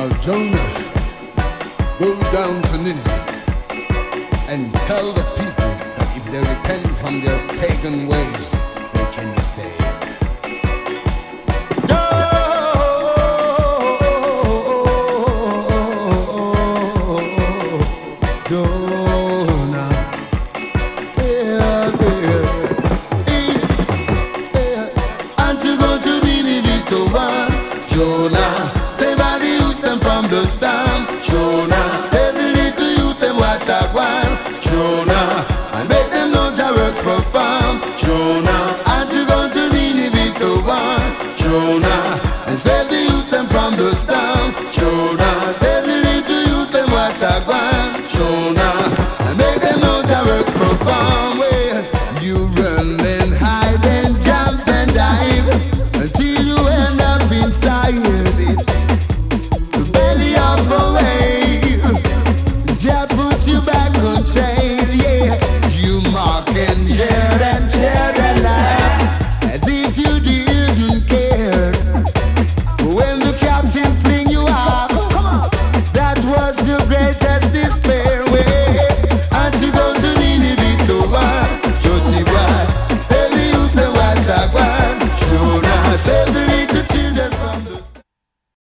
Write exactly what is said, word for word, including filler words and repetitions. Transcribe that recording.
Now Jonah, go down to Nineveh and tell the people that if they repent from their pagan ways, they can be saved. Jonah, yeah, yeah, yeah. And to go to Nineveh to one, Jonah, save all the youths them from the storm. Jonah, tell the little youth them what I want. Jonah, and make them know Jah works for farm. Jonah, and to go to Nineveh to one, Jonah.